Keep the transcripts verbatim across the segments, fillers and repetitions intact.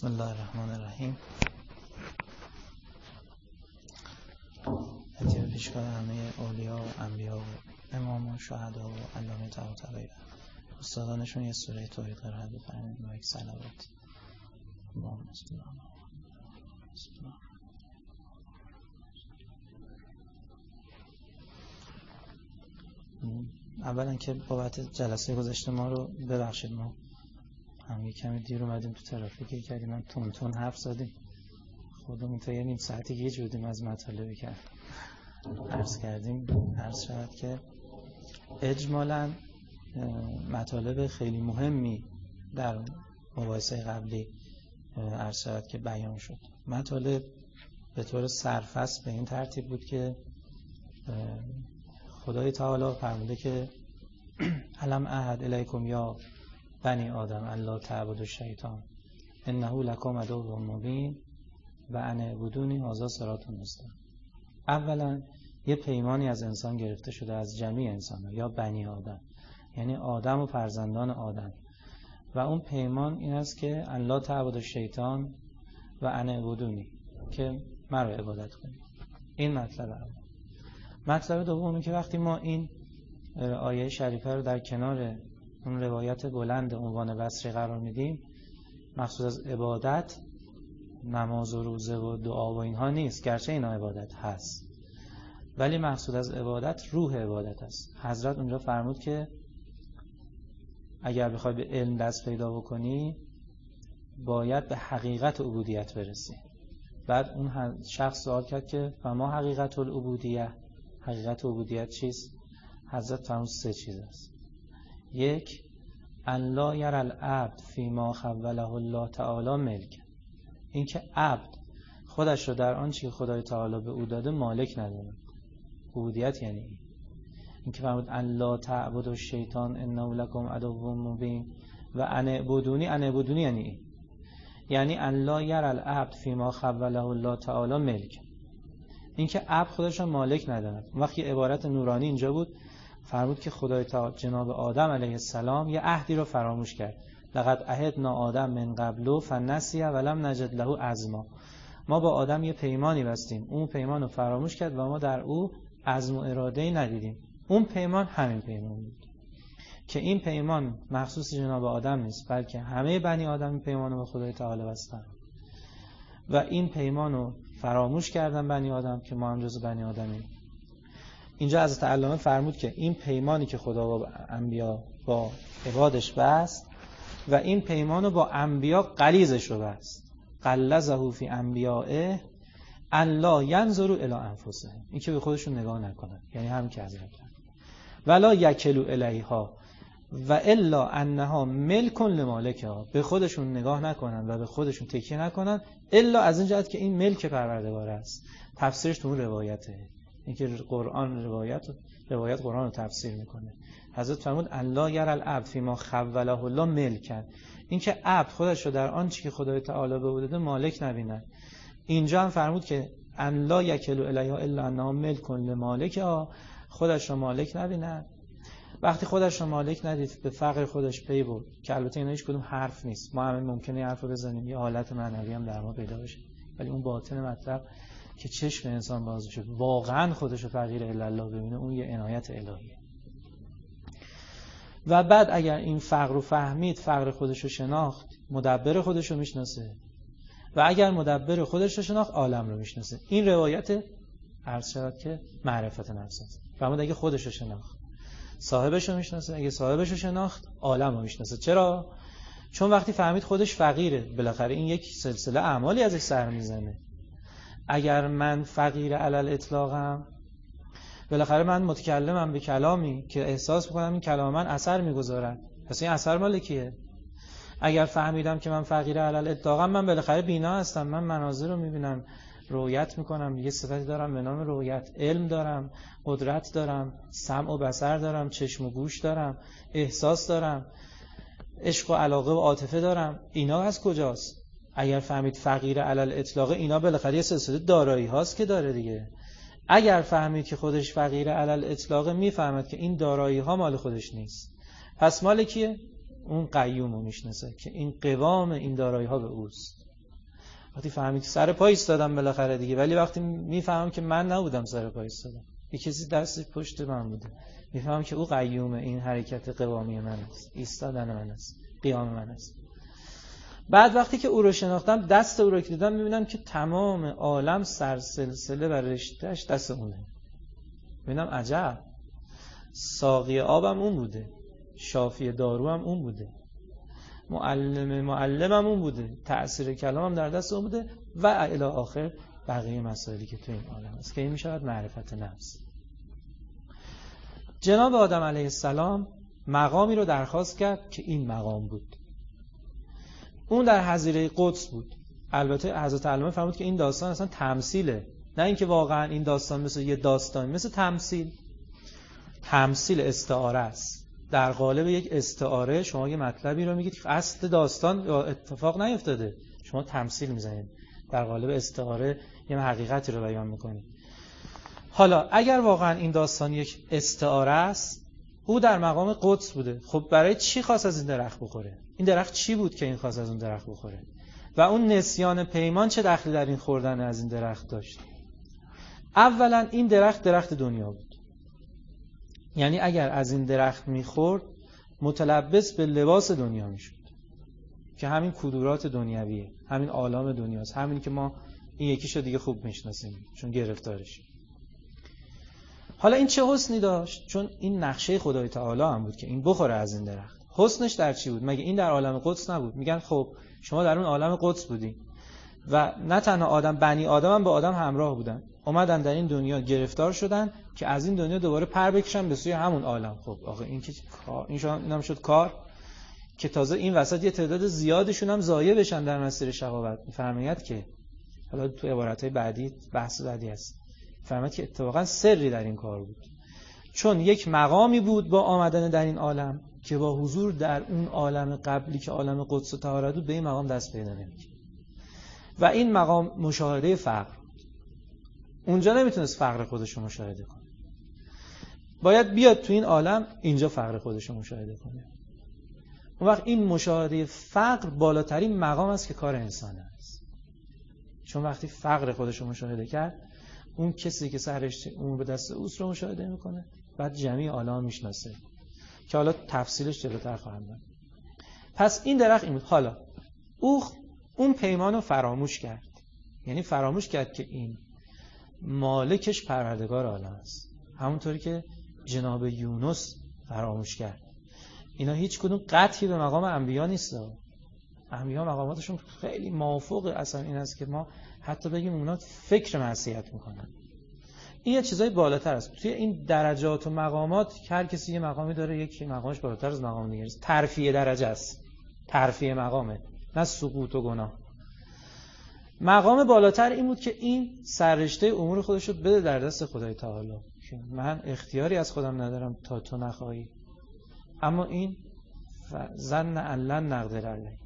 بسم الله الرحمن الرحیم. هدیه پیشکار همه اولیا و انبیا و امام و شهدا و علامه طباطبایی استادانشون یه سوره توحید قرائت بفرمایید و یک صلوات. اللهم صل علی محمد. اولا که بابت جلسه گذشته ما رو ببخشید، ما هم یک کمی دیر اومدیم، تو ترافیک کردیم، من تون تون حرف زدیم، خودمون تا یه نیم ساعتی گیج بودیم از مطالبی که عرض کردیم. عرض شد که اجمالاً مطالب خیلی مهمی در مباحثه قبلی عرض شد که بیان شد. مطالب به طور سرفصل به این ترتیب بود که خدای تعالی فرموده که الم اعهد الیکم یا بنی آدم الا تعبدوا الشیطان انه لکم عدو مبین و ان اعبدونی هذا صراط مستقیم. اولا یه پیمانی از انسان گرفته شده، از جمیع انسان‌ها یا بنی آدم، یعنی آدم و فرزندان آدم، و اون پیمان این است که الا تعبدوا الشیطان و ان اعبدونی، که مرا عبادت کنید. این مطلب اول. مطلب دومی که وقتی ما این آیه شریفه رو در کنار اون روایت بلند عنوان بصری قرار میدیم، مقصود از عبادت نماز و روزه و دعا و اینها نیست، گرچه اینا عبادت هست، ولی مقصود از عبادت روح عبادت است. حضرت اونجا فرمود که اگر بخوای به علم دست پیدا بکنی باید به حقیقت عبودیت برسی. بعد اون شخص سوال کرد که فما حقیقت العبودیه، حقیقت عبودیت چیست؟ حضرت فرمود سه چیز است. یک، ان لا یر العبد فیما خوله الله تعالی ملک، این که عبد خودش رو در آنچه که خدای تعالی به او داده مالک ندونه. عبودیت یعنی این. این که فرمود ان لا تعبدوا الشیطان انه لکم عدو مبین و ان اعبدونی، ان اعبدونی یعنی این، یعنی ان لا یر العبد فیما خوله الله تعالی ملک، این که عبد خودش رو مالک ندونه. وقتی عبارت نورانی اینجا بود، فرمود که خدای تعالی جناب آدم علیه السلام یه عهدی رو فراموش کرد. لقد عهدنا آدم من قبل فنسی ولم نجد له عزما، ما با آدم یه پیمانی بستیم، اون پیمان رو فراموش کرد و ما در او عزم و اراده‌ای ندیدیم. اون پیمان همین پیمان بود که این پیمان مخصوص جناب آدم نیست، بلکه همه بنی آدم این پیمان رو با خدای تعالی بستن و این پیمان رو فراموش کردن بنی آدم که ما هم جز بنی آدمیم. اینجا حضرت علامه فرمود که این پیمانی که خدا با انبیا با عبادش بست و این پیمانو با انبیا غلیظش رو بست، غلظه فی انبیائه ان لا ینظروا الی انفسهم، این که به خودشون نگاه نکنن، یعنی هم که حضرت ولا یکلوا الیها و الا انها ملک لمالکها، به خودشون نگاه نکنن و به خودشون تکیه نکنن الا از این جهت که این ملک پروردگار است. تفسیرش تو اون روایته، اینکه قرآن روایت روایت قرآن رو تفسیر میکنه. حضرت فرمود ان لا یر العبد فیما خوله الله ملکن، این که عبد خودش رو در آنچه که خدای تعالی به او داده مالک نبینه. اینجا هم فرمود که ان لا یکلوا الیها الا انها ملک لمالکها، خودش رو مالک نبینه. وقتی خودش رو مالک ندید به فقر خودش پی برد، که البته اینا هیچ کدوم حرف نیست، ما همه ممکنه حرف رو بزنیم، یه حالت معنوی هم در ما پیدا بشه، ولی اون باطن مطلب که چشم انسان باز بشه واقعا خودشو فقیر الا الله ببینه، اون یه عنایت الهیه. و بعد اگر این فقر رو فهمید، فقر خودشو شناخت، مدبر خودشو میشناسه، و اگر مدبر خودشو شناخت عالم رو میشناسه. این روایت عرض شد که معرفت نفس است. فرمود اگه خودشو شناخت صاحبشو میشناسه، اگه صاحبشو شناخت عالم رو میشناسه. چرا؟ چون وقتی فهمید خودش فقیره، بالاخره این یک سلسله اعمالی ازش سر میزنه. اگر من فقیر علل اطلاقم، بالاخره من متکلمم به کلامی که احساس میکنم این کلام من اثر میگذارد، پس این اثر مال کیه؟ اگر فهمیدم که من فقیر علل اطلاقم، من بالاخره بینا هستم، من مناظر رو میبینم، رؤیت میکنم، یه صفتی دارم به نام رؤیت، علم دارم، قدرت دارم، سمع و بصر دارم، چشم و گوش دارم، احساس دارم، عشق و علاقه و عاطفه دارم. اینا از کجاست؟ اگر فهمید فقیر علل اطلاق، اینا بالاخره یه سلسله دارایی هاست که داره دیگه. اگر فهمید که خودش فقیر علل اطلاق، میفهمد که این دارایی ها مال خودش نیست، پس مال کیه؟ اون قیوم رو میشناسه که این قوام این دارایی ها به اوست. وقتی فهمید که سر پای ایستادم بالاخره دیگه، ولی وقتی میفهمم که من نبودم سر پای ایستادم، یه کسی دست پشت من بوده، میفهمم که او قیوم این حرکت قوامی من است، ایستادن من است، قیام من است. بعد وقتی که او رو شناختم، دست او رو که دیدم، میبینم که تمام عالم سرسلسله و رشتهش دست اونه. میبینم عجب، ساقی آبم اون بوده، شافی دارو هم اون بوده، معلم معلمم اون بوده، تأثیر کلامم در دست اون بوده و الی آخر بقیه مسائلی که تو این عالم است که این میشود معرفت نفس. جناب آدم علیه السلام مقامی رو درخواست کرد که این مقام بود. اون در حضیره قدس بود. البته حضرت علامه فرمود که این داستان اصلا تمثیله، نه اینکه واقعا این داستان مثل یه داستان، مثل تمثیل. تمثیل استعاره است. در قالب یک استعاره شما یه مطلبی رو میگید که اصل داستان اتفاق نیفتاده، شما تمثیل میزنید، در قالب استعاره یه حقیقتی رو بیان میکنید. حالا اگر واقعا این داستان یک استعاره است، او در مقام قدس بوده. خب برای چی خواست از این درخت بخوره؟ این درخت چی بود که این خواست از اون درخت بخوره؟ و اون نسیان پیمان چه دخلی در این خوردن از این درخت داشت؟ اولا این درخت درخت دنیا بود. یعنی اگر از این درخت میخورد متلبس به لباس دنیا میشد که همین کدورات دنیویه، همین عالم دنیاست، همین که ما این یکیشو دیگه خوب میشناسیم چون گرفتارش. حالا این چه حسنی داشت؟ چون این نقشه خدای تعالی هم بود که این بخوره از این درخت. حسنش در چی بود؟ مگه این در عالم قدس نبود؟ میگن خب شما در اون عالم قدس بودی و نه تنها آدم، بنی آدم هم با آدم همراه بودن، اومدن در این دنیا گرفتار شدن که از این دنیا دوباره پر بکشن به سوی همون عالم. خب آخه این که این شما اینم شد کار که تازه این وسط یه تعداد زیادشون هم ضایع بشن در مسیر شقاوت. میفرمایید که حالا تو عبارت‌های بعدی بحث بعدی هست، فرمایید که اتفاقا سری در این کار بود، چون یک مقامی بود با آمدن در این عالم که با حضور در اون عالم قبلی که عالم قدس و طهارت بود به این مقام دست پیدا نمی‌کرد و این مقام مشاهده فقر. اونجا نمیتونست فقر خودش رو مشاهده کنه، باید بیاد تو این عالم اینجا فقر خودش رو مشاهده کنه. اون وقت این مشاهده فقر بالاترین مقام است که کار انسان است، چون وقتی فقر خودش رو مشاهده کرد، اون کسی که سرش اون به دست اوست رو مشاهده میکنه، بعد جمعی عالم میشناسه که حالا تفصیلش جلوتر خواهم گفت. پس این درخت این بود. حالا او اون پیمان رو فراموش کرد، یعنی فراموش کرد که این مالکش پروردگار عالم است، همونطوری که جناب یونس فراموش کرد. اینا هیچ کدوم قطعی به مقام انبیا نیست. انبیا مقاماتشون خیلی مافوق اصلا این است که ما حتی بگیم اونا فکر معصیت میکنن. این یه چیزای بالاتر است. توی این درجات و مقامات هر کسی یه مقامی داره، یکی مقامش بالاتر از مقام دیگه است. ترفیع درجه است، ترفیع مقامه، نه سقوط و گناه. مقام بالاتر این بود که این سررشته امور خودش رو بده در دست خدای تعالی، که من اختیاری از خودم ندارم تا تو نخواهی. اما این ظن ان لن نقدر علیه،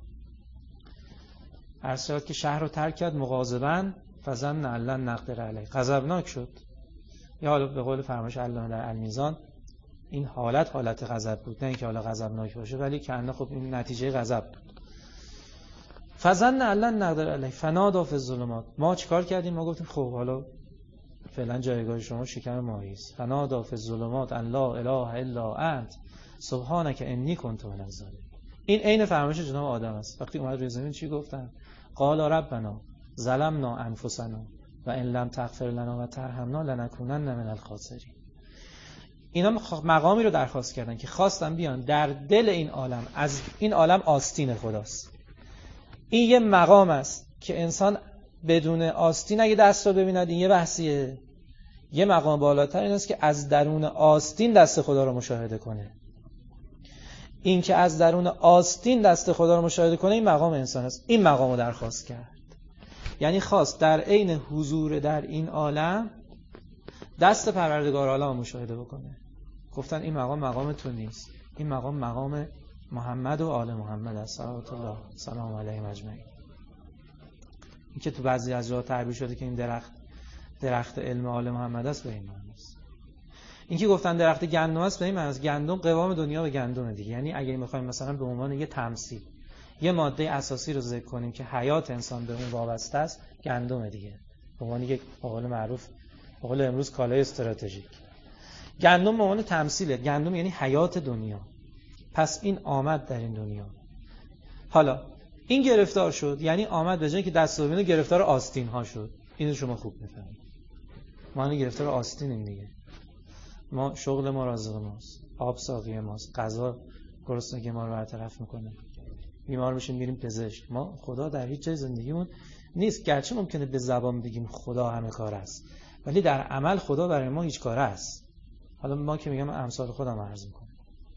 هر صورت که شهر رو ترک کرد مغاضباً فظن ان لن نقدر علیه، غضبناک شد. یا حالا به قول فرمایش علامه در المیزان، این حالت حالت غضب بود، نه اینکه حالا غضبناک باشه، ولی کنه خب این نتیجه غضب بود. فظن ان لن نقدر علیه فنادی فی الظلمات. ما چیکار کردیم؟ ما گفتیم خب حالا فعلا جایگاه شما شکم ماهی است. فنادی فی الظلمات ان لا اله الا انت سبحانک انی کنت من الظالمین. این عین فرمایش جناب آدم است. وقتی اومد روی زمین چی گفتن؟ قال ربنا ظلمنا انفسنا و ان لم تغفر لنا و ترحمنا لنکونن من الخاسرین. اینا مقامی رو درخواست کردن که خواستن بیان در دل این عالم، از این عالم آستین خداست. این یه مقام است که انسان بدون آستین اگه دست رو ببیند این یه بحثیه. یه مقام بالاتر این است که از درون آستین دست خدا رو مشاهده کنه. این که از درون آستین دست خدا رو مشاهده کنه این مقام انسان است. این مقام رو درخواست کرد، یعنی خواست در عین حضور در این عالم دست پروردگار عالم رو مشاهده بکنه. گفتن این مقام مقام تو نیست، این مقام مقام محمد و آل محمد است صلوات الله سلام علیهم اجمعین. این که تو بعضی از جاها تعبیر شده که این درخت درخت علم آل محمد است، به این معنی است. این که گفتن درخت گندم است، به این معنی است گندم قوام دنیا به گندم دیگه. یعنی اگه می‌خوایم مثلا به عنوان یه تمثیل یه ماده اساسی رو ذکر کنیم که حیات انسان به اون وابسته است، گندم دیگه. به عنوان یک به قول معروف به قول امروز کالای استراتژیک. گندم به عنوان تمثیله. گندم یعنی حیات دنیا. پس این آمد در این دنیا. حالا این گرفتار شد، یعنی آمد به جای که دست ببینه گرفتار آستین ها شد. اینو شما خوب میفهمید. ما الان گرفتار آستینیم دیگه. ما شغل ما رازق ماست، آب ساقی ماست، غذا گرسنگی ما رو برطرف میکنه. بیمار میشیم میریم پزشک. ما خدا در هیچ جای زندگیمون نیست. گرچه ممکنه به زبان بگیم خدا همه کار است، ولی در عمل خدا برای ما هیچ کاره است. حالا ما که میگم امثال خودم عرض میکنم.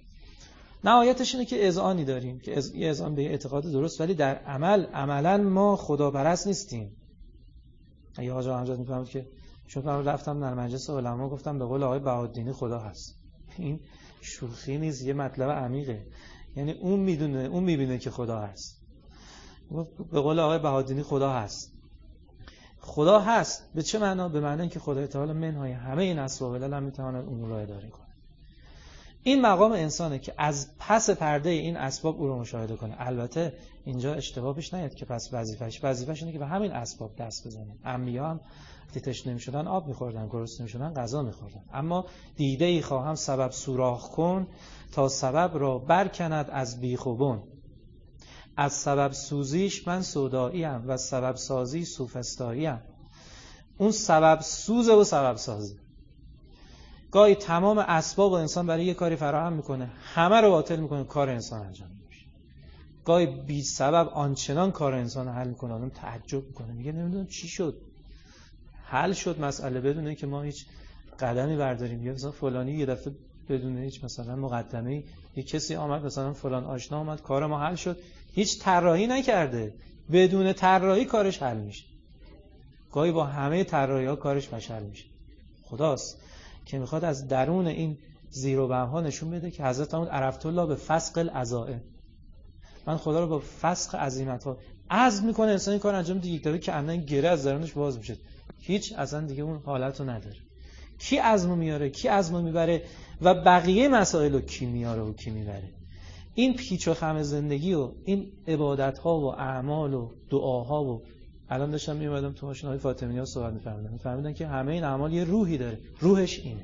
نهایتش اینه که اذعانی داریم که از اذعان به اعتقاد درست، ولی در عمل عملا ما خدا پرست نیستیم. اگه آقا امجد میفهمید که چون من رفتم در مجلس علما گفتم به قول آقای بهاءالدینی خدا هست. این شوخی نیست، یه مطلب عمیقه. یعنی اون میدونه، اون میبینه که خدا هست. به قول آقای بهاءالدینی خدا هست. خدا هست به چه معنا؟ به معنی اینکه خدای تعالی منهای همه این اسباب العلم هم میتواند امور را اداره کنه. این مقام انسانه که از پس پرده این اسباب او رو مشاهده کنه. البته اینجا اشتباه پیش نیاد که پس وظیفه‌اش وظیفه‌اش اینه که به همین اسباب دست بزنه. انبیا هم تشنه می‌شدن آب می‌خوردن، گرسنه می‌شدن غذا می‌خوردن. اما دیده‌ای خواهم سبب سوراخ کن تا سبب را برکند از بیخ و بن. از سبب سوزیش من سوداییم و سبب سازی سوفسطاییم. اون سبب سوزه و سبب سازه. گاهی تمام اسباب و انسان برای یه کاری فراهم میکنه، همه رو باطل میکنه، کار انسان انجام نمیشه. گاهی بی سبب آنچنان کار انسان حل میکنه، آدم تعجب میکنه، میگه نمیدونم چی شد، حل شد مسئله بدون اینکه ما هیچ قدمی برداریم. یا مثلا فلانی یه دفعه بدون هیچ مثلا مقدمه‌ای یه کسی آمد مثلا فلان آشنا آمد، کار ما حل شد، هیچ طراحی نکرده، بدون طراحی کارش حل میشه. گاهی با همه طراحی‌ها کارش مشعل میشه. خداست که میخواد از درون این زیر و بم ها نشون بده که حضرت محمد عرفت الله به فسق العزائم، من خدا رو با فسق عزیمت ها عزم میکنه انسان این کار انجام دیگه، یک دفعه که اندن گره از درونش باز میشه، هیچ اصلا دیگه اون حالت رو نداره. کی عزمو میاره، کی عزمو میبره و بقیه مسائل رو کی میاره و کی میبره. این پیچ و خم زندگی و این عبادت ها و اعمال و دعاها و الان داشتم میومدم تو ماشین های فاطمی‌ها صحبت می‌فرمودن می‌فرمودن که همه این اعمال یه روحی داره، روحش اینه.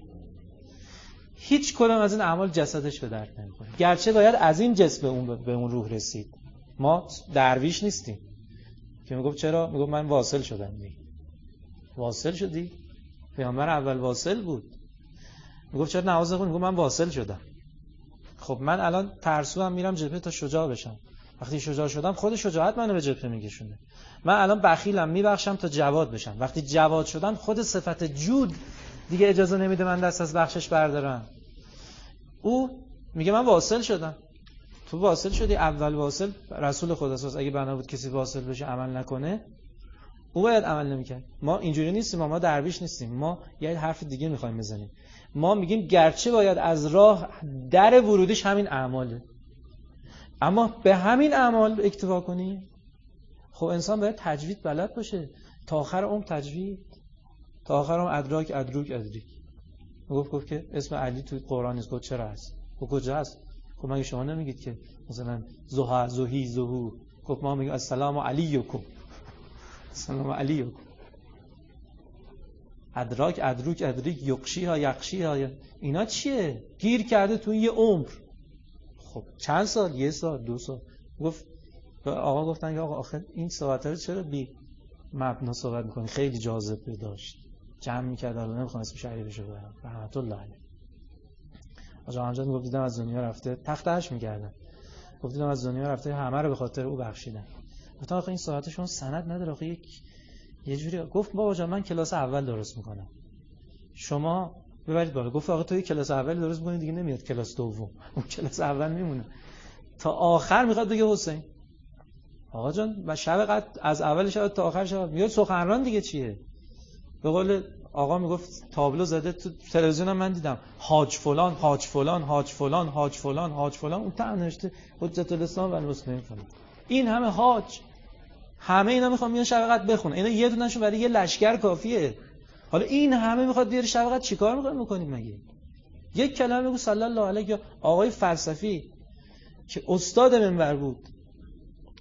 هیچ کدام از این اعمال جسدش به درد نمی‌خوره، گرچه باید از این جسم به اون به اون روح رسید. ما درویش نیستیم که میگفت چرا؟ میگفت من واصل شدم. می واصل شدی؟ پیامبر اول واصل بود. میگفت چرا نماز نخونی؟ میگفت من واصل شدم. خب من الان ترسوام میرم جبهه تا شجاع بشم. وقتی شجاع شدم خود شجاعت منو به جبهه میکشونه. من الان بخیلم میبخشم تا جواد بشم. وقتی جواد شدم خود صفت جود دیگه اجازه نمیده من دست از بخشش بردارم. او میگه من واصل شدم. تو واصل شدی، اول واصل رسول خداست. اگه بنا بود کسی واصل بشه عمل نکنه او باید عمل نمیکرد. ما اینجوری نیستیم، ما درویش نیستیم. ما یه حرف دیگه میخوایم بزنیم. ما میگیم گرچه باید از راه در ورودیش همین اعماله، اما به همین اعمال اکتفا کنی. خب انسان باید تجوید بلد باشه تا آخر عمر، تجوید تا آخر عمر، ادراک ادروک ادریک. گفت گفت که اسم علی تو قرآن نیست. گفت چرا هست؟ گفت کجا هست؟ خب مگه شما نمیگید که مثلا زها زهی زهو؟ گفت ما میگیم السلام علیکم، السلام علیکم. ادراک ادروک ادریک، یقشی ها یقشی ها، اینا چیه؟ گیر کرده تو یه عمر. خب چند سال؟ یه سال، دو سال. گفت آقا گفتن که آقا آخر این صحبت رو چرا بی مبنا صحبت میکنی؟ خیلی جاذبه داشت، جمع میکرد. الان نمیخوام اسم شریفشو ببرم، رحمت الله علیه. آقا همجان گفت دیدم از دنیا رفته، تختش میکردن. گفت دیدم از دنیا رفته، همه رو به خاطر او بخشیدن. گفتم آخه این صحبتشون سند نداره. آخه یک یه جوری گفت بابا جان من کلاس اول درست میکنم، شما ببرید بالا. گفت آقا تو یک کلاس اول درست میکنی دیگه نمیاد کلاس دوم، اون کلاس اول میمونه تا آخر. میخواد بگه حسین آقا جان و شب قد از اول شب تا آخر شب میاد سخنران دیگه چیه؟ به قول آقا میگفت تابلو زده تو تلویزیون هم من دیدم، حاج فلان حاج فلان حاج فلان حاج فلان حاج فلان، اون تا نوشته حجت الاسلام و المسلمین فلان. این همه حاج، همه اینا میخوان میان شب قد بخونه. اینا یه دونهشون برای یه لشکر کافیه. حالا این همه میخواد بیاره شب قد چیکار میخواد بکنید مگه؟ یک کلمه بگو صلی الله علیه. یا آقای فلسفی که استاد منبر بود،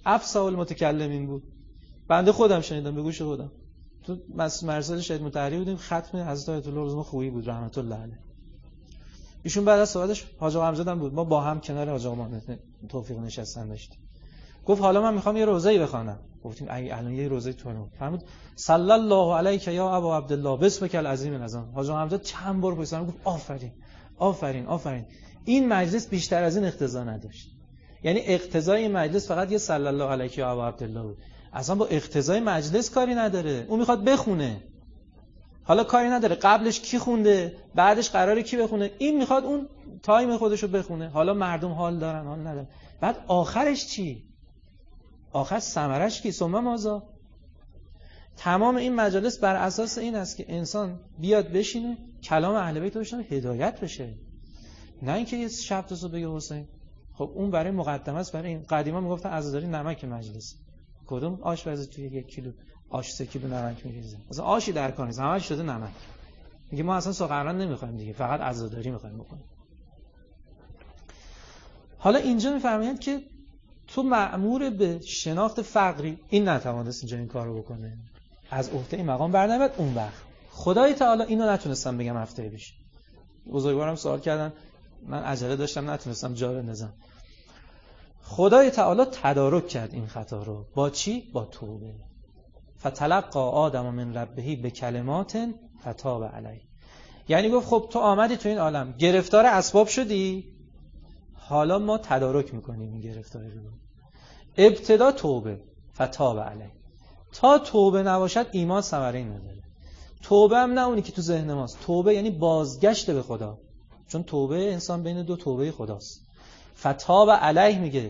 افصح المتکلمین بود. بنده خودم شنیدم به گوش خودم. تو مراسم شهید مطهری بودیم، ختم حضرت آیت الله رضا خویی بود رحمت الله علیه. ایشون بعد از صحبتش حاج آقا حمزه هم بود، ما با هم کنار حاج آقا توفیق نشستن داشتیم. گفت حالا من میخوام یه روزه‌ای بخوانم. گفتیم ای الان یه روزه تو رو. فرمود صلی الله علیک یا ابا عبدالله بسمک العظیم العظام. حاج آقا حمزه چند بار پشت سرم گفت آفرین آفرین آفرین. این مجلس بیشتر از این اقتضا نداشت. یعنی اقتضای این مجلس فقط یه صلی الله علیک یا ابا عبدالله بود. اصلا با اقتضای مجلس کاری نداره. اون میخواد بخونه. حالا کاری نداره قبلش کی خونده، بعدش قراره کی بخونه. این میخواد اون تایم خودشو بخونه. حالا مردم حال دارن حال ندارن. بعد آخرش چی؟ آخر ثمرش کی؟ ثم ماذا؟ تمام این مجالس بر اساس این است که انسان بیاد بشینه کلام اهل بیت رو بشنوه هدایت بشه. نه اینکه یه شب تا صبح بگه حسین. خب اون برای مقدمه است. برای این قدیما میگفتن عزاداری نمک مجلس. کدوم آشپز توی یک کیلو آش سه کیلو نمک می‌ریزه؟ مثلا آشی در کار نیست، همش شده نمک. میگه ما اصلا سخنران نمی‌خوایم دیگه، فقط عزاداری می‌خوایم بکنیم. حالا اینجا می‌فرمایند که تو مأمور به شناخت فقری، این نتوانست اینجا این کارو بکنه، از عهده این مقام برنمیاد. اون وقت خدای تعالی اینو نتونستم بگم هفته پیش. بزرگوارم سوال کردن، من عجله داشتم نتونستم جا بندازم. خدای تعالی تدارک کرد این خطا رو با چی؟ با توبه. فتلقى آدم من ربه بکلمات فتاب علیه. یعنی گفت خب تو آمدی تو این عالم گرفتار اسباب شدی، حالا ما تدارک میکنیم این گرفتاری رو. ابتدا توبه فتاب علیه. تا توبه نباشد ایمان ثمره نداره. توبه هم نه اونی که تو ذهن ماست. توبه یعنی بازگشت به خدا، چون توبه انسان بین دو توبه خداست. فتاب علیه میگه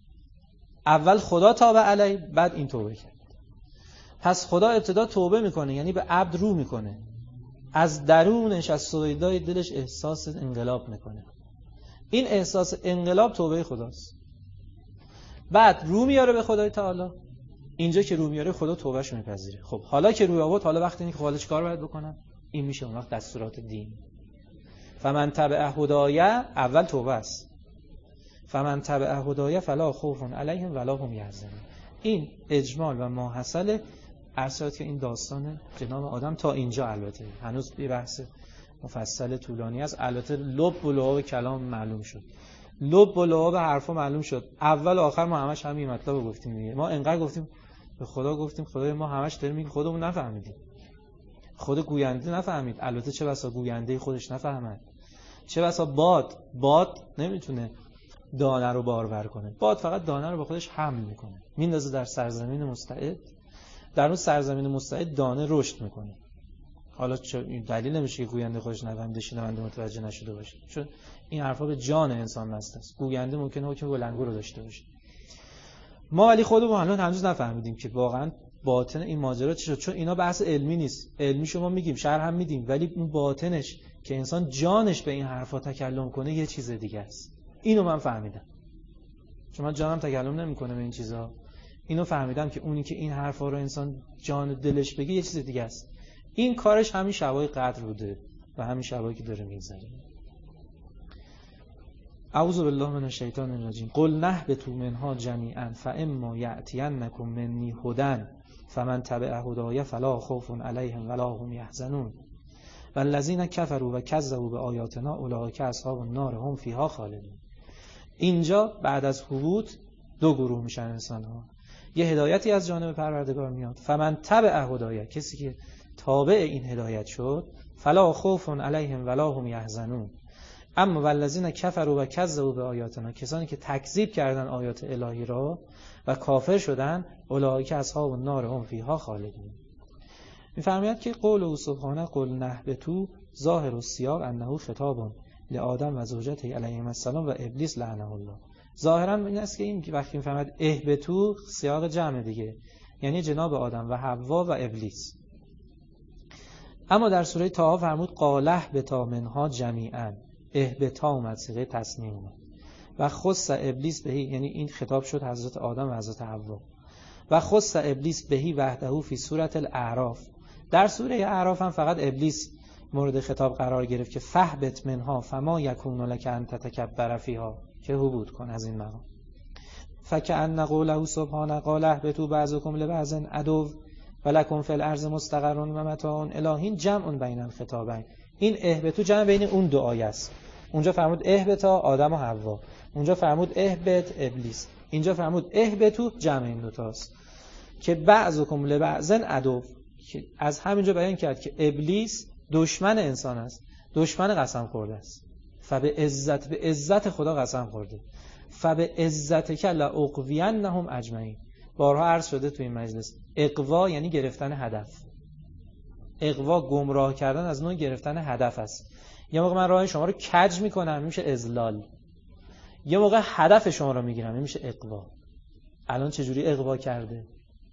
اول خدا تاب علیه، بعد این توبه کرد. پس خدا ابتدا توبه میکنه، یعنی به عبد رو میکنه، از درونش از سویدای دلش احساس انقلاب میکنه. این احساس انقلاب توبه خداست. بعد رو میاره به خدای تعالی. اینجا که رو میاره خدا توبهش میپذیره. خب حالا که روی آورد، حالا وقتی اینکه خدا چیکار باید بکنم؟ این میشه اون وقت دستورات دین. فمن تبع هدایا، اول توبه است. فمن تبع هدایا فلا خوف علیهم ولا هم یحزنون. این اجمال و ماحصل ارشاد که این داستان جناب آدم تا اینجا، البته هنوز یه بحث مفصل طولانی است. البته لب و لعاب کلام معلوم شد، لب و لعاب حرفا معلوم شد. اول و آخر ما همش همین مطلب گفتیم دیگه. ما انقدر گفتیم به خدا، گفتیم خدای ما همش داریم میگیم خودمون نفهمیدیم، خود گوینده نفهمید. البته چه بسا گوینده خودش نفهمد، چه بسا باد باد نمیتونه دانه رو بارور کنه. باد فقط دانه رو به خودش حمل میکنه، میندازه در سرزمین مستعد. در اون سرزمین مستعد دانه رشد میکنه. حالا این دلیل نمیشه که گوینده خودش نفهمیده، شنونده متوجه نشده باشه، چون این حرفا به جان انسان وصل است. گوینده ممکنه حکم بلنگو رو داشته باشه. ما ولی خودمون الان هنوز نفهمیدیم که واقعا باطن این ماجرا چی شد، چون اینا بحث علمی نیست. علمی شما میگیم، شرح هم میدیم، ولی اون باطنش که انسان جانش به این حرفا تکلم کنه یه چیز دیگه است. اینو من فهمیدم، چون من جانم تکلم نمیکنه به این چیزا. اینو فهمیدم که اونی که این حرفا رو انسان جان دلش بگه یه چیز دیگه است. این کارش همین شبای قدر بوده و همین شبایی که داره میگذره. اعوذ بالله من الشیطان الرجیم. قل نهبطوا منها جمیعا فاما یأتینکم منی هدی فمن تبع هدایا فلا خوف علیهم ولا هم یحزنون والذین کفروا و کذبوا بآیاتنا اولئک اصحاب النار هم فیها خالدون. اینجا بعد از هبوط دو گروه میشن انسان ها. یه هدایتی از جانب پروردگار میاد، فمن تبع هدایا، کسی که تابع این هدایت شد، فلا خوف علیهم ولا هم یحزنون. اما والذین کفروا و کذبوا بآیاتنا، کسانی که تکذیب کردن آیات الهی را و کافر شدن، اولئک اصحاب النار هم فیها خالدون. می‌فرماید که قول سبحانه قل نهبطوا ظاهر السیاق انه خطاب لآدم و زوجته علیهم السلام و ابلیس لعنه الله. ظاهرا این است که این وقتی می‌فرماید اهبطوا سیاق جمع دیگه، یعنی جناب آدم و حوا و ابلیس. اما در سوره طه فرمود قال اهبطا منها جمیعا، اهبطا اومد صیغه تصنیع اومد و خص ابلیس بهی، یعنی این خطاب شد حضرت آدم و حضرت حوا. و خص ابلیس بهی وحده فی سوره الاعراف. در سوره اعراف هم فقط ابلیس مورد خطاب قرار گرفت که فهبط منها فما یکون لک ان تتکبر فیها، که هبوط کن از این مقام. فکأن قوله سبحانه قال اهبطوا بعضکم لبعض عدو ولکم فی الارض مستقر و متاع الی حین جمع بین الخطابین. این اهبطوا جمع بین اون دو آیه است. اونجا فرمود اهبطا آدم و حوا، اونجا فرمود اهبط ابلیس، اینجا فرمود اهبطوا جمع این دو تاست که بعضکم لبعض عدو. از همینجا بیان کرد که ابلیس دشمن انسان است، دشمن قسم خورده است. فبه عزت به عزت خدا قسم خورده. فبه عزتک لاغوینهم اجمعین. بارها عرض شده تو این مجلس، اغوا یعنی گرفتن هدف. اغوا گمراه کردن از نوع گرفتن هدف است. یه موقع من راه شما رو کج میکنم میشه اذلال، یه موقع هدف شما رو میگیرم میشه اغوا. الان چجوری اغوا کرده؟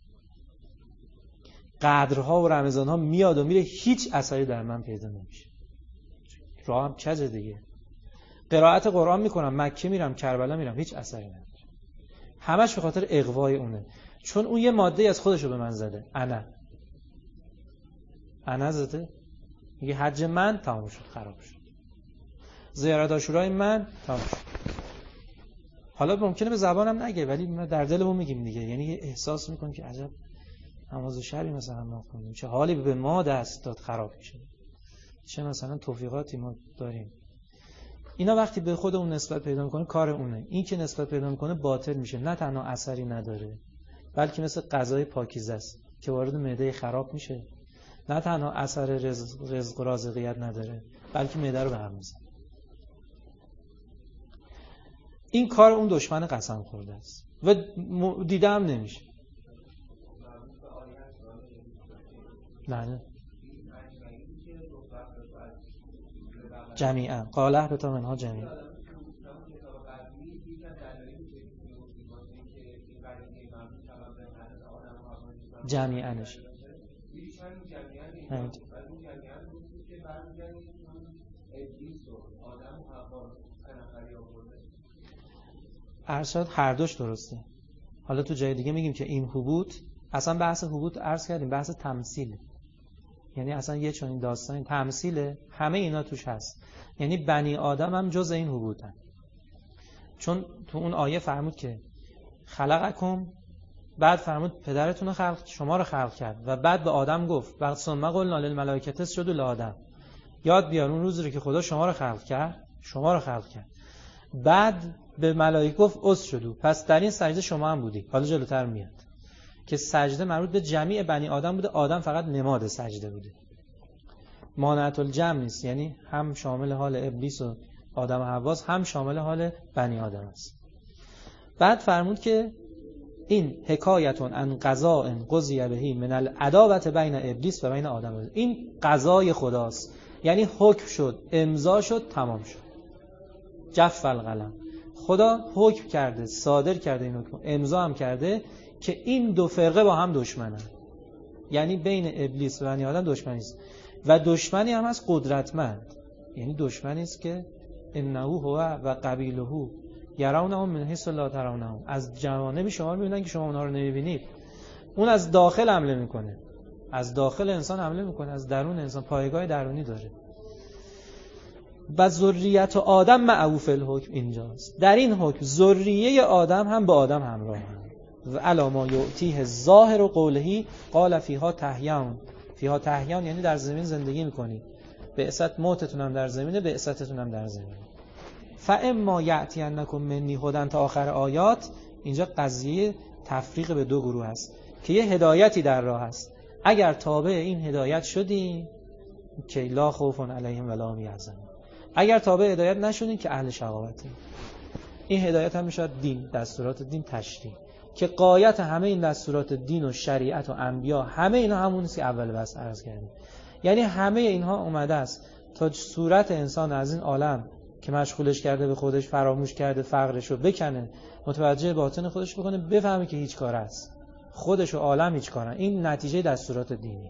قدرها و رمضانها میاد و میره، هیچ اثری در من پیدا نمیشه. راهم کجه دیگه. قرائت قرآن میکنم، مکه میرم، کربلا میرم، هیچ اثری نداره. همش به خاطر اغوای اونه، چون اون یه ماده از خودش رو به من زده. انا انا زده میگه حج من تمام شد، خراب شد. زیارت عاشورای من تمام شد. حالا ممکنه به زبانم نگه ولی ما در دلمون میگیم دیگه. یعنی احساس میکنیم که عجب نماز شبی مثلا ما خوندیم، چه حالی به ما دست داد خراب میشه، چه مثلا توفیقاتی ما داریم. اینا وقتی به خودمون نسبت پیدا میکنه کار اونه. این که نسبت پیدا میکنه باطل میشه، نه تنها اثری نداره بلکه مثل غذای پاکیزه است که وارد معده خراب میشه. نه تنها اثر رزق, رزق و رازقیت نداره بلکه معده رو به هم میزنه. این کار اون دشمن قسم خورده است و دیده هم نمیشه. نه جمیعا قال اهبطوا منها جمیعا. جمیعانش ارشاد هر دوش درسته. حالا تو جای دیگه میگیم که این هبوط، اصلا بحث هبوط عرض کردیم بحث تمثیله، یعنی اصلا یه چنین داستانی تمثیله، همه اینا توش هست. یعنی بنی آدم هم جز این هبوطن، چون تو اون آیه فرمود که خلقکم، بعد فرمود پدرتون رو خلق، شما رو خلق کرد و بعد به آدم گفت بعد ثم قلنا للملائکه اسجدوا لآدم. یاد بیار اون روزی که خدا شما رو خلق کرد، شما رو خلق کرد، بعد به ملائکه گفت اسجدوا، پس در این سجده شما هم بودی. حالا جلوتر میاد که سجده مربوط به جمیع بنی آدم بوده، آدم فقط نماد سجده بوده، مانعت الجمع نیست. یعنی هم شامل حال ابلیس و آدم و حواس، هم شامل حال بنی آدم است. بعد فرمود که این حکایتون عن قضاء قضی به من العداوة بین ابلیس و بین آدم. این قضای خداست، یعنی حکم شد، امضا شد، تمام شد. جف القلم، خدا حکم کرده، صادر کرده، این حکم امضا هم کرده که این دو فرقه با هم دشمنن. یعنی بین ابلیس و بنی آدم دشمنی است و دشمنی هم از قدرتمند، یعنی دشمنی است که انه هو و قبیله یرونهم من حیث لا ترونهم، از جوانب شما میبینن که شما اونها رو نمیبینید. اون از داخل حمله میکنه، از داخل انسان حمله میکنه، از درون انسان پایگاه درونی داره. و ذریت آدم معه فی الحکم اینجاست. در این حکم ذریه آدم هم با آدم همراه هم. و علی ما یعطیه ظاهر و قوله قال فیها تحیون. فیها تحیون یعنی در زمین زندگی میکنی، بعثت موتتون هم در زمینه، بعثتتون هم در زمینه. فاما یأتینکم منی هدی تا آخر آیات. اینجا قضیه تفریق به دو گروه است که یه هدایتی در راه است. اگر تابع این هدایت شدین که لا خوف علیهم ولا هم یحزنون، اگر تابع هدایت نشدین که اهل شقاوتین. این هدایت هم میشه دین، دستورات دین، تشریع، که غایت همه این دستورات دین و شریعت و انبیا همه اینا همونیه که اول بحث عرض کردیم. یعنی همه اینها اومده است تا صورت انسان از این عالم که مشغولش کرده به خودش، فراموش کرده فقرش رو بکنه، متوجه باطن خودش بکنه، بفهمه که هیچ کار است، خودش و عالم هیچ کارن. این نتیجه دستورات دینی.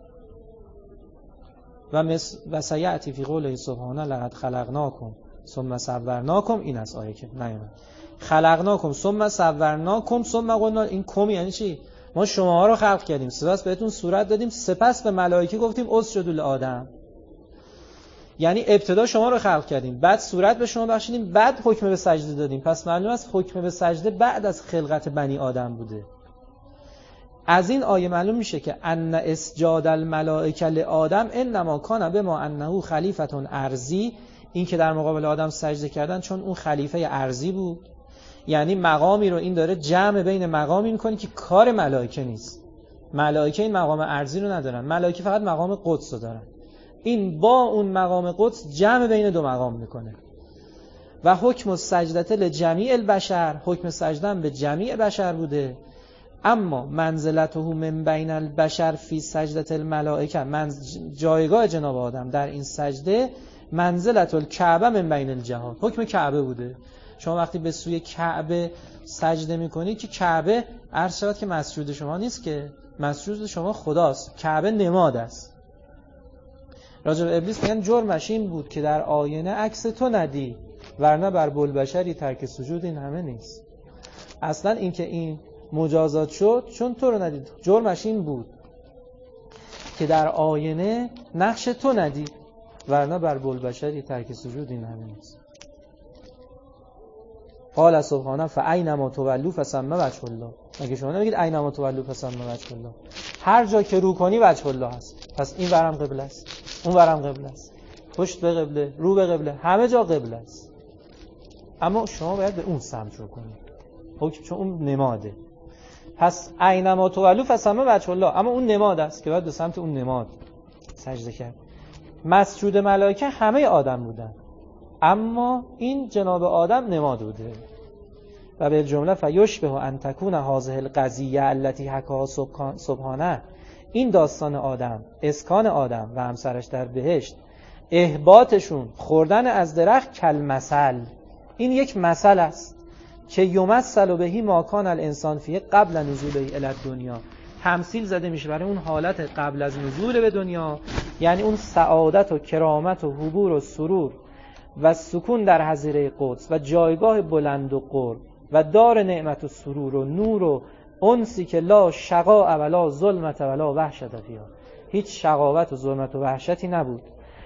و مس و سیأتی فی قوله سبحانه لقد خلقناکم ثم صورناکم. این از آیه که نیومد خلقناکم ثم صورناکم ثم قلنا. این کم یعنی چی؟ ما شماها رو خلق کردیم، سپس بهتون صورت دادیم، سپس به ملائکه گفتیم اسجدوا لآدم. یعنی ابتدا شما رو خلق کردیم، بعد صورت به شما بخشیدیم، بعد حکم به سجده دادیم. پس معلوم است حکم به سجده بعد از خلقت بنی آدم بوده. از این آیه معلوم میشه که ان اسجاد الملائکه لآدم انما کان بما انه خلیفة ارضی، این که در مقابل آدم سجده کردن چون اون خلیفه ارضی بود. یعنی مقامی رو این داره جمع بین مقامی میکنه که کار ملائکه نیست. ملائکه این مقام ارضی رو ندارن، ملائکه فقط مقام قدس رو دارن. این با اون مقام قدس جمع بین دو مقام میکنه. و حکم السجدة لجمیع البشر، حکم سجده به جمیع بشر بوده. اما منزلته من بین البشر فی سجدة الملائکه، منز... جایگاه جناب آدم در این سجده منزلت الکعبه من بین الجهات، حکم کعبه بوده. شما وقتی به سوی کعبه سجده میکنید که کعبه عرض شود که مسجود شما نیست، که مسجود شما خداست، کعبه نماد است. راجع به ابلیس میگن جرمش این بود که در آینه عکس تو ندی، ورنه بر بلبشری ترک سجود این همه نیست. اصلا این که این مجازات شد چون تو رو ندید، جرمش این بود که در آینه نقش تو ندید، ورنه بر بلبشری ترک سجود این همه نیست. قال سبحانه فاینما تولوا فثم وجه الله. مگه شما نمیگید اینما تولوا فثم وجه الله؟ هر جا که رو کنی وجه الله هست. پس این ورم قبله است، اون ورم قبله است، پشت به قبله، رو به قبله، همه جا قبله است. اما شما باید به اون سمت رو کنید، حکم چون اون نماده. پس اینما تولوا فثم وجه الله، اما اون نماد است که باید به سمت اون نماد سجده کرد. مسجود ملائکه همه آدم بودن، اما این جناب آدم نماد بوده. و به جمله فیشبه ان تکون هذه القضیه التي حکاها سبحانه، این داستان آدم، اسکان آدم و همسرش در بهشت، احباطشون، خوردن از درخت، کلمثل، این یک مثل است که یمثل بهی ما کان الانسان فیه قبل نزوله الی الدنیا، تمثیل زده میشه برای اون حالت قبل از نزول به دنیا، یعنی اون سعادت و کرامت و حبور و سرور و سکون در حضیره قدس و جایگاه بلند و قرب و دار نعمت و سرور و نور و انسی که لا شقاء ولا ظلمت ولا وحشت فیها، هیچ شقاوت و ظلمت و وحشتی نبود.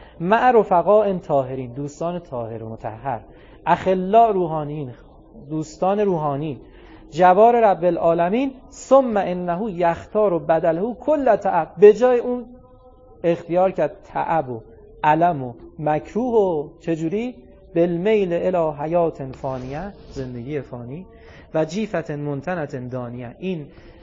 مع رفقاء طاهرین، دوستان طاهر و مطهر، اخلاء روحانیین، دوستان روحانی، جوار رب العالمین، ثم انه یختار بدله کل تعب، به جای اون اختیار کرد تعب و علم و مکروه و چجوری؟ بالمیل الی حیات فانیه، زندگی فانی، و جیفت منتنت دانیه، این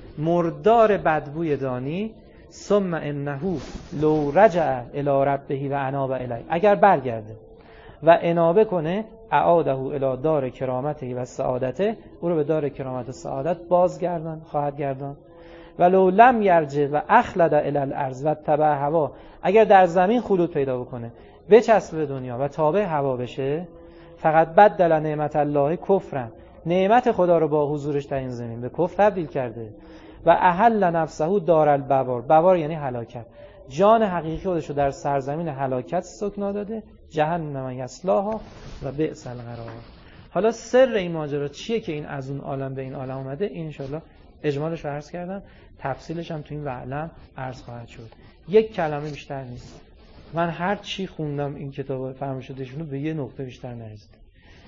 مردار بدبوی دانی. ثم انه لو رجع الی ربه و اناب الی، اگر برگرده و انابه کنه، اعاده الی دار کرامته و سعادته، او رو به دار کرامت و سعادت بازگردان خواهد گردان. ولو لم یرجع و اخلد الی الارض و تبع هوا، اگر در زمین خلود پیدا بکنه، بچسبه به دنیا و تابع هوا بشه، فقط بدل نعمت الله کفرن، نعمت خدا رو با حضورش در این زمین به کفر تبدیل کرده. و احل نفسه دار البوار، بوار یعنی هلاکت، جان حقیقی خودش رو در سرزمین هلاکت سکنا داده، جهنم یصلاها و بئس القرار. حالا سر این ماجرا چیه که این از اون عالم به این عالم اومده؟ این ان شاءالله اجمالش رو عرض کردم، تفصیلش هم تو این وعلم عرض خواهد شد. یک کلمه بیشتر نیست. من هر چی خوندم این کتاب فرمایشاتشون رو به یه نقطه بیشتر نرسیدم.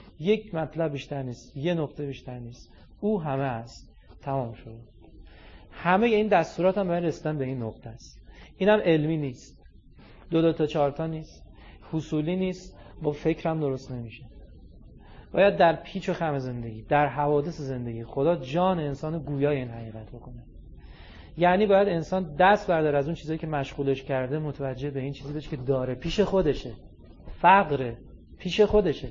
یک مطلب بیشتر نیست، یه نقطه بیشتر نیست. او همه است. تمام شد. همه این دستورات هم برای رسیدن به این نقطه است. اینم علمی نیست. دو دو تا چهار تا نیست. حصولی نیست. با فکرم درست نمیشه. باید در پیچ و خم زندگی، در حوادث زندگی خدا جان انسان گویای این حقیقت بکنه. یعنی باید انسان دست برداره از اون چیزایی که مشغولش کرده، متوجه به این چیزی بشه که داره پیش خودشه، فقره پیش خودشه،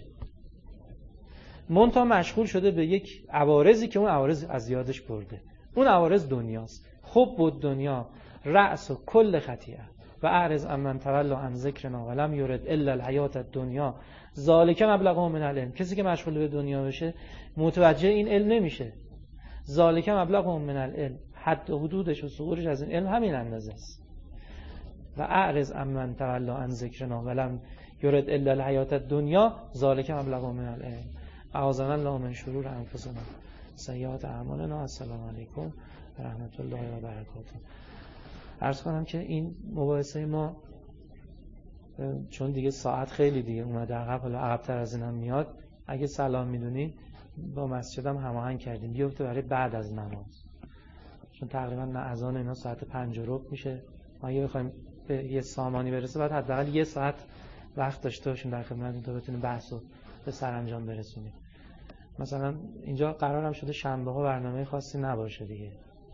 منتها مشغول شده به یک عوارضی که اون عوارض از یادش برده. اون عوارض دنیاست. خب بود دنیا رأس و کل خطیئه و اعرض عمن تولى عن ذکرنا ولم یرد الا الحیات الدنیا ذالک مبلغهم من العلم. کسی که مشغول به دنیا بشه متوجه این علم نمیشه. ذالک مبلغهم من العلم، حد و حدودش و ثغورش از این علم همین اندازه است. و اعرض عمن تولى عن ذکرنا ولم یرد الا الحیات الدنیا ذالک مبلغهم من العلم. اعاذنا الله من شرور انفسنا سیئات اعمالنا. السلام علیکم و رحمت الله و برکاته. عرض کنم که این مباحثه ما چون دیگه ساعت خیلی دیگه اومده عقب، حالا عقب‌تر از اینم میاد، اگه سلام میدونین با مسجدم هماهنگ کردیم بیفته برای بعد از نماز، چون تقریبا اذان اینا ساعت پنج و ربع میشه. ما اگه بخوایم به یه سامانی برسه باید حداقل یه ساعت وقت داشته باشیم در خدمتتون تا بتونیم بحثو به سرانجام برسونیم. مثلا اینجا قرارم شده شنبه ها برنامه خاصی نباشه دیگه.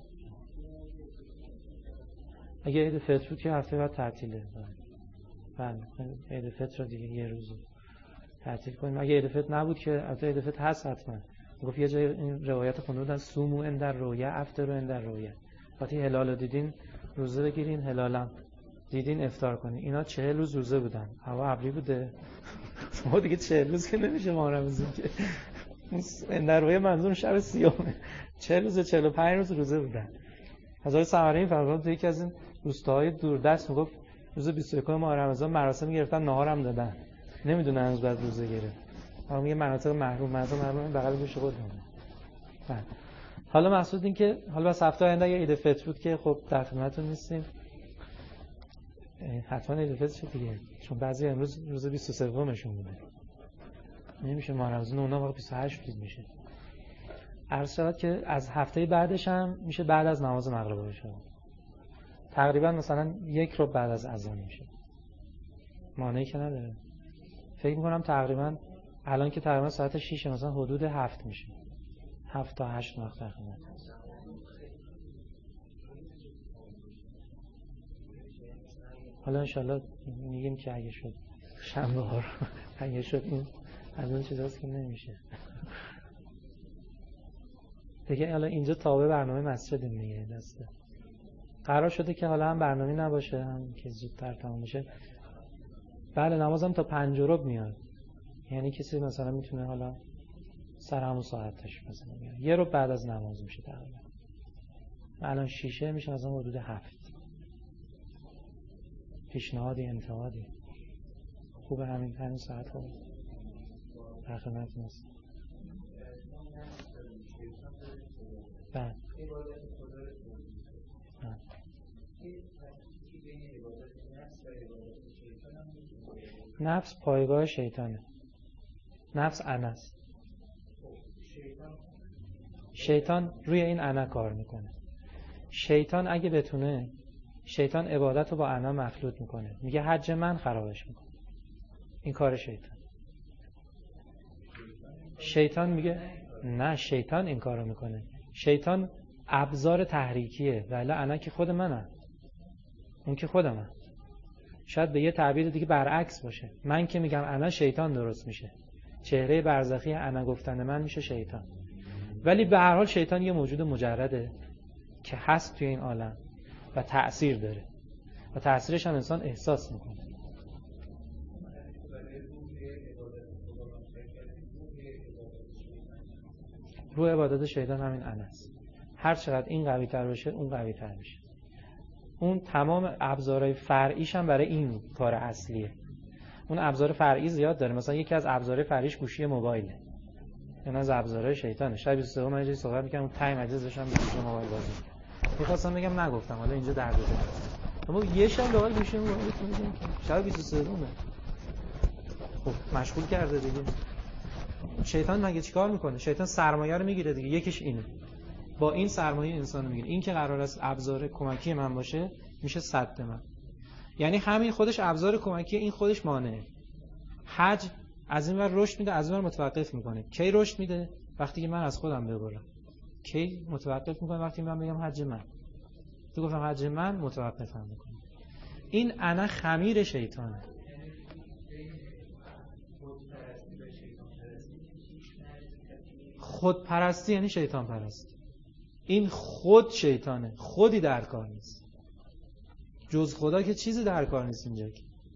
اگه عید فطر بود که هفته بعد تعطیله. بله عید فطر دیگه یه روز تعطیل کنیم. اگه عید فطر نبود که البته عید فطر هست حتما. گفت یه جای این روایت خونده بودن سومو اندر رویه افطرو اندر رویه. وقتی هلال رو دیدین روزه بگیرین، هلالم دیدین افطار کنین. اینا چهل روز روزه بودن. هوا ابری بوده. ما دیگه چهل روز که نمیشه ما رمضان که. اندر رویه منظور شب سیومه. چهل روز چهل و پنج روز روزه بودن. حضرت ثمره‌ای فرمود تو یکی از این روستاهای دوردست میگفت روز بیست و یکم ماه رمضان مراسم گرفتن، ناهارم دادن. نمیدونه هنوز بعد روزه گرفت. اما میگه مناطق محروم، مناطق محروم بغل گوش خودمون. بله. حالا مقصود این که حالا بس هفته آینده یه عید فطر بود که خب در خدمتتون نیستیم. حتما عید فطر شد دیگه. چون بعضی امروز روز بیست و سه مشون بوده. نمیشه ماه رمضان اونا واقعا بیست و هشت روز میشه. عرض شد که از هفته بعدش هم میشه بعد از نماز مغرب باشه. تقریبا مثلا یک رو بعد از اذان میشه. مانعی که نداره. فکر میکنم تقریبا الان که تقریبا ساعت شش مثلا حدود هفت میشه. هفت تا هشت وقت تقریبا. حالا انشالله میگیم که اگه شد شنبه ها رو اگه شد این از اون چیزاست که نمیشه دیگه. حالا اینجا تابع برنامه مسجد میگه دسته. قرار شده که حالا هم برنامه نباشه هم که زودتر تمام بشه. بله نمازم تا پنج و ربع میاد. یعنی کسی مثلا میتونه حالا سر همون ساعتش مثلا میاد. یه رو بعد از نماز میشه تقریبا. الان شیشه میشه مثلا حدود هفت. پیشنهادی انتقادی خوبه همین همین ساعت ها در خدمت هست. بله نفس پایگاه شیطانه. نفس اناست. شیطان روی این انا کار میکنه. شیطان اگه بتونه، شیطان عبادت رو با انا مخلوط میکنه. میگه حج من خرابش میکنه. این کار شیطان. شیطان میگه نه، شیطان این کارو میکنه. شیطان ابزار تحریکیه. ولی انا که خود منم، اون که خودمم. شاید به یه تعبیر دیگه برعکس باشه. من که میگم انا، شیطان درست میشه. چهره برزخی انا گفتن من میشه شیطان. ولی به هر حال شیطان یه موجود مجرده که هست توی این عالم و تأثیر داره و تأثیرش هم انسان احساس میکنه. روح عبادت شیطان همین اناست. هر چقدر این قوی تر باشه اون قوی تر میشه. اون تمام ابزارهای فرعیش هم برای این کار اصلیه. اون ابزار فرعی زیاد داره. مثلا یکی از ابزارهای فرعیش گوشی موبایله. اینا از ابزارهای شیطانه. شب بیست و سه من یه صحبت می‌کردم تایم عزیز داشتم گوشی موبایل بازی. می‌خواستم بگم نگفتم، حالا اینجا درد داره. اما یه شب لاول گوشی موبایل می‌گم که شب بیست و سه مه. خب مشغول کرده دیگه. شیطان مگه چیکار میکنه؟ شیطان سرمایه رو میگیره دیگه. یکیش اینه. با این سرمایه انسان رو میگیره. این که قرار است ابزار کمکی من باشه میشه صد من. یعنی همین خودش ابزار کمکی، این خودش مانعه. حج از این ور رشد میده، از اون ور متوقف میکنه. کی رشد میده؟ وقتی که من از خودم ببرم. کی متوقف میکنه؟ وقتی من بگم حج من. تو گفتم حج من، متوقفم میکنه. این انا خمیر شیطانه. خود پرستی یعنی شیطان پرستی. این خود شیطانه. خودی در کار نیست. جز خدا که چیزی در کار نیست اینجا.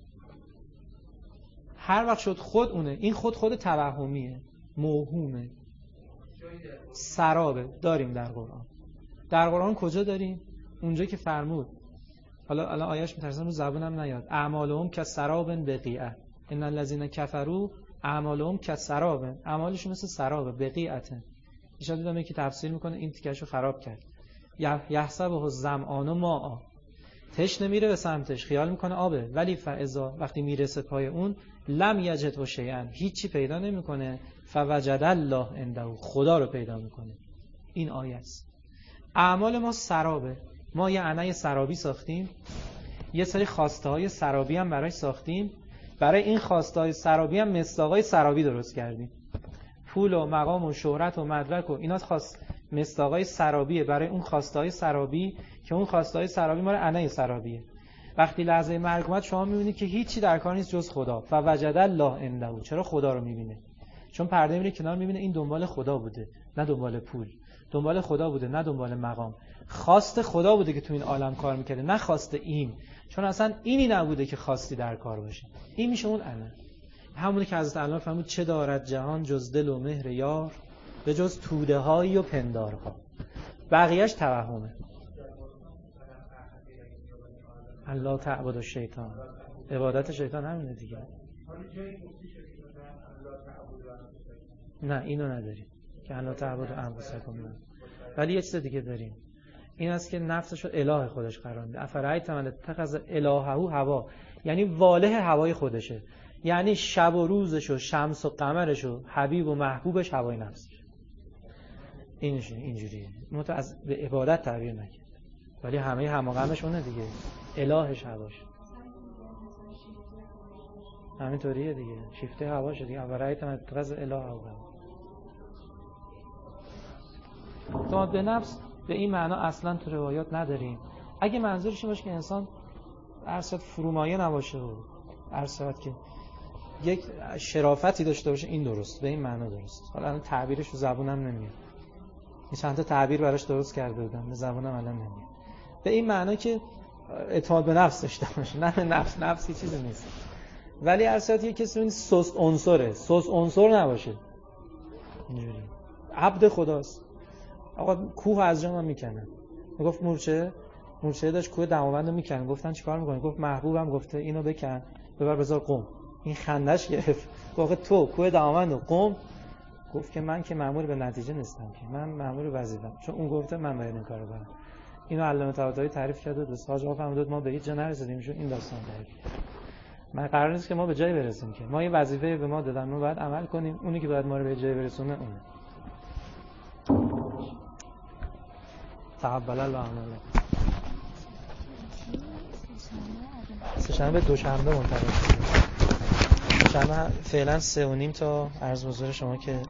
هر وقت شد خود اونه. این خود خود توهمیه، موهومه، سرابه. داریم در قرآن. در قرآن کجا داریم؟ اونجا که فرمود، حالا الان آیه‌اش میترسم رو زبونم نیاد، اعمالهم کسراب بقیعه ان الذين كفروا اعمالهم کسراب. اعمالشون مثل سراب بقیعه. ایشون دیدم یکی تفسیر میکنه این تیکهشو خراب کرد. یحسبه الظمآن ماء. تشنه میره به سمتش، خیال میکنه آبه، ولی فاذا وقتی میرسه پای اون لم یجد شیئا، هیچی پیدا نمیکنه. فوجد الله عنده، خدا رو پیدا میکنه. این آیه است. اعمال ما سرابه. ما یه عینه سرابی ساختیم، یه سری خواسته های سرابی هم براش ساختیم. برای این خواسته های سرابی هم مصداقای سرابی درست کردیم. پول و مقام و شهرت و مدرک و اینا خواست مصداقای سرابیه برای اون خواسته های سرابی، که اون خواسته های سرابی ما رو عینه سرابیه. وقتی لحظه مرگ اومد شما میبینید که هیچی در کار نیست جز خدا. فوجد الله عنده. چرا خدا رو میبینه؟ چون پرده میره کنار، میبینه این دنبال خدا بوده نه دنبال پول، دنبال خدا بوده نه دنبال مقام، خواست خدا بوده که تو این عالم کار میکرده نه خواست این، چون اصلا اینی نبوده که خواستی در کار باشه. این میشه اون عینه. همونی که حضرت الله فرمود چه دارد جهان جز دل و مهر یار، به جز توده هایی و پندارها. بقیهش توهمه. الله تعبد الشیطان، عبادت شیطان همینه دیگه. نه اینو نداریم که الله تعبد انفسکم، ولی یه چیز دیگه داریم. این است که نفسشو اله خودش قرار میده. افرایت من اتخذ الهه هوا، یعنی واله هوای خودشه، یعنی شب و روزشو، شمس و قمرشو، حبیب و محبوبش هوای نفسش. اینش اینجوریه. مت از به عبادت تعبیر نکرد، ولی همه هماغمش اونه دیگه، الهش هواش. همینطوریه دیگه، شیفته هواشه دیگه. افرایت من اتخذ اله هوا. تو به نفس به این معنا اصلا تو روایات نداریم. اگه منظورش باشه که انسان ارسد فرومایه نباشه و ارسد که یک شرافتی داشته باشه، این درست، به این معنا درست. حالا الان تعبیرش رو زبونم نمیاد، این چند تا تعبیر براش درست کرده بودم، به زبونم الان نمیاد. به این معنا که اعتماد به نفس داشته باشه، نه نفس نفسی چیزی نیست. ولی ارسد یک کسی این سوس عنصره، سوس عنصر نباشه، اینجوری عبد خداست. آقا کوه از جا من میکنه، میگفت مورچه مورچه داشت کوه دماوند رو میکنه، گفتن چیکار میکنی؟ گفت محبوبم گفته اینو بکن ببر بذار قم. این خندش گرفت، گفت تو کوه دماوند و قم. گفت که من که مأمور به نتیجه نیستم، که من مأمور وظیفه‌ام، چون اون گفته من باید این کارو کنم. اینو علامه طباطبایی تعریف کرده، دوست حاج آقا فهمید ما به هیچ جا نرسیدیم، چون این داستان تعریف کرد. من قرار نیست که ما به جایی برسیم، که ما یه وظیفه به ما دادن، ما باید عمل کنیم، اونی که باید ما رو به جایی برسونه اونه. تقبل الله عمله. سه‌شنبه دوشنبه منتظر شما. شنبه فعلا سه و نیم تا عرض حضور شما که